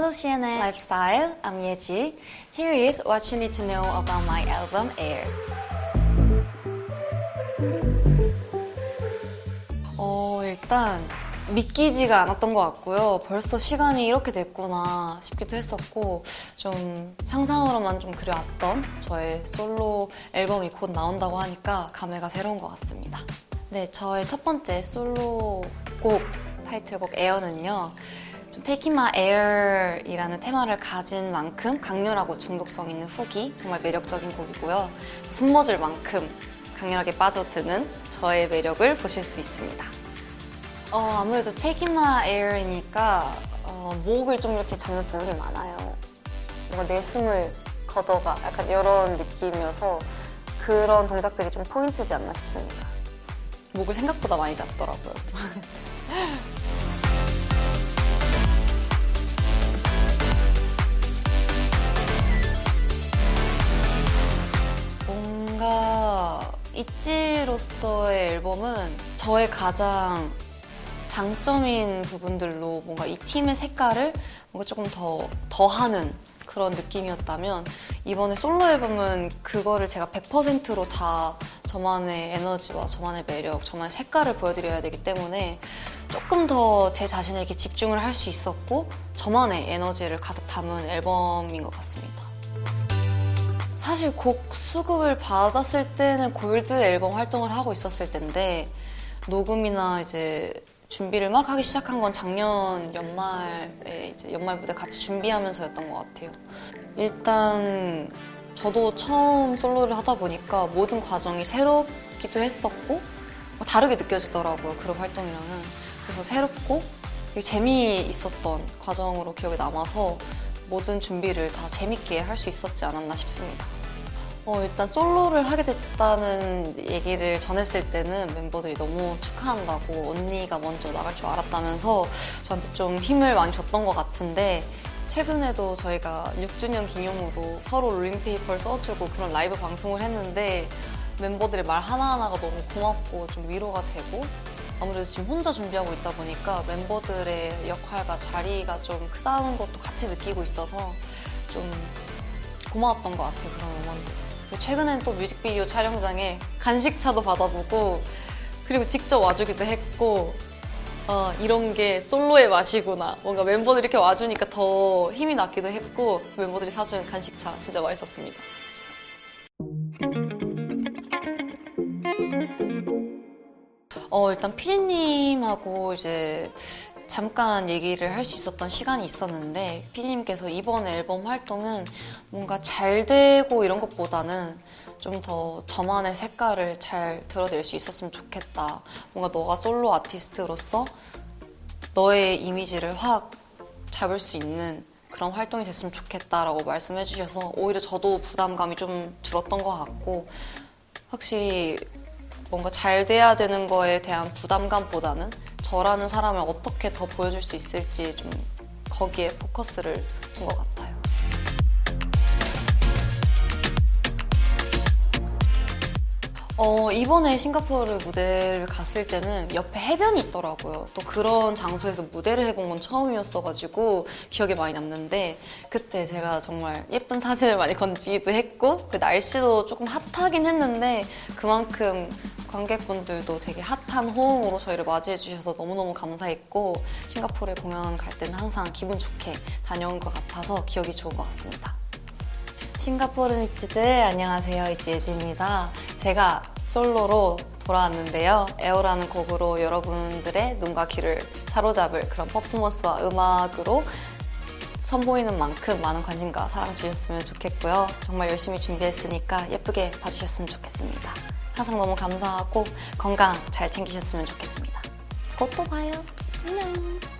Hello CNN Lifestyle, I'm Yeji. Here is what you need to know about my album Air. 일단 믿기지가 않았던 것 같고요. 벌써 시간이 이렇게 됐구나 싶기도 했었고 좀 상상으로만 좀 그려왔던 저의 솔로 앨범이 곧 나온다고 하니까 감회가 새로운 것 같습니다. 네, 저의 첫 번째 솔로곡 타이틀곡 에어는요. 좀 Taking My Air 이라는 테마를 가진 만큼 강렬하고 중독성 있는 훅이 정말 매력적인 곡이고요. 숨머질 만큼 강렬하게 빠져드는 저의 매력을 보실 수 있습니다. 아무래도 Taking My Air이니까 목을 좀 이렇게 잡는 부분이 많아요. 뭔가 내 숨을 걷어가 약간 이런 느낌이어서 그런 동작들이 좀 포인트지 않나 싶습니다. 목을 생각보다 많이 잡더라고요. 뭔가 있지로서의 앨범은 저의 가장 장점인 부분들로 뭔가 이 팀의 색깔을 뭔가 조금 더하는 그런 느낌이었다면 이번에 솔로 앨범은 그거를 제가 100%로 다 저만의 에너지와 저만의 매력, 저만의 색깔을 보여드려야 되기 때문에 조금 더 제 자신에게 집중을 할 수 있었고 저만의 에너지를 가득 담은 앨범인 것 같습니다. 사실 곡 수급을 받았을 때는 골드 앨범 활동을 하고 있었을 텐데 녹음이나 이제 준비를 막 하기 시작한 건 작년 연말에 이제 연말 무대 같이 준비하면서였던 것 같아요. 일단 저도 처음 솔로를 하다 보니까 모든 과정이 새롭기도 했었고 다르게 느껴지더라고요, 그룹 활동이랑은. 그래서 새롭고 되게 재미있었던 과정으로 기억에 남아서 모든 준비를 다 재밌게 할 수 있었지 않았나 싶습니다. 일단 솔로를 하게 됐다는 얘기를 전했을 때는 멤버들이 너무 축하한다고 언니가 먼저 나갈 줄 알았다면서 저한테 좀 힘을 많이 줬던 것 같은데 최근에도 저희가 6주년 기념으로 서로 롤링페이퍼를 써주고 그런 라이브 방송을 했는데 멤버들의 말 하나하나가 너무 고맙고 좀 위로가 되고 아무래도 지금 혼자 준비하고 있다 보니까 멤버들의 역할과 자리가 좀 크다는 것도 같이 느끼고 있어서 좀 고마웠던 것 같아요, 그런 응원들. 최근엔 또 뮤직비디오 촬영장에 간식차도 받아보고 그리고 직접 와주기도 했고 이런 게 솔로의 맛이구나. 뭔가 멤버들이 이렇게 와주니까 더 힘이 나기도 했고 멤버들이 사준 간식차 진짜 맛있었습니다. 일단 피디님하고 이제 잠깐 얘기를 할 수 있었던 시간이 있었는데 피디님께서 이번 앨범 활동은 뭔가 잘 되고 이런 것보다는 좀 더 저만의 색깔을 잘 드러낼 수 있었으면 좋겠다. 뭔가 너가 솔로 아티스트로서 너의 이미지를 확 잡을 수 있는 그런 활동이 됐으면 좋겠다라고 말씀해 주셔서 오히려 저도 부담감이 좀 줄었던 것 같고 확실히 뭔가 잘 돼야 되는 거에 대한 부담감보다는 저라는 사람을 어떻게 더 보여줄 수 있을지 좀 거기에 포커스를 둔 것 같아요. 이번에 싱가포르 무대를 갔을 때는 옆에 해변이 있더라고요. 또 그런 장소에서 무대를 해본 건 처음이었어가지고 기억에 많이 남는데 그때 제가 정말 예쁜 사진을 많이 건지기도 했고 그 날씨도 조금 핫하긴 했는데 그만큼 관객분들도 되게 핫한 호응으로 저희를 맞이해 주셔서 너무너무 감사했고 싱가포르에 공연 갈 때는 항상 기분 좋게 다녀온 것 같아서 기억이 좋은 것 같습니다. 싱가포르 미치들 안녕하세요, 이지예지입니다. 제가 솔로로 돌아왔는데요. 에어라는 곡으로 여러분들의 눈과 귀를 사로잡을 그런 퍼포먼스와 음악으로 선보이는 만큼 많은 관심과 사랑 주셨으면 좋겠고요. 정말 열심히 준비했으니까 예쁘게 봐주셨으면 좋겠습니다. 항상 너무 감사하고 건강 잘 챙기셨으면 좋겠습니다. 곧 또 봐요. 안녕.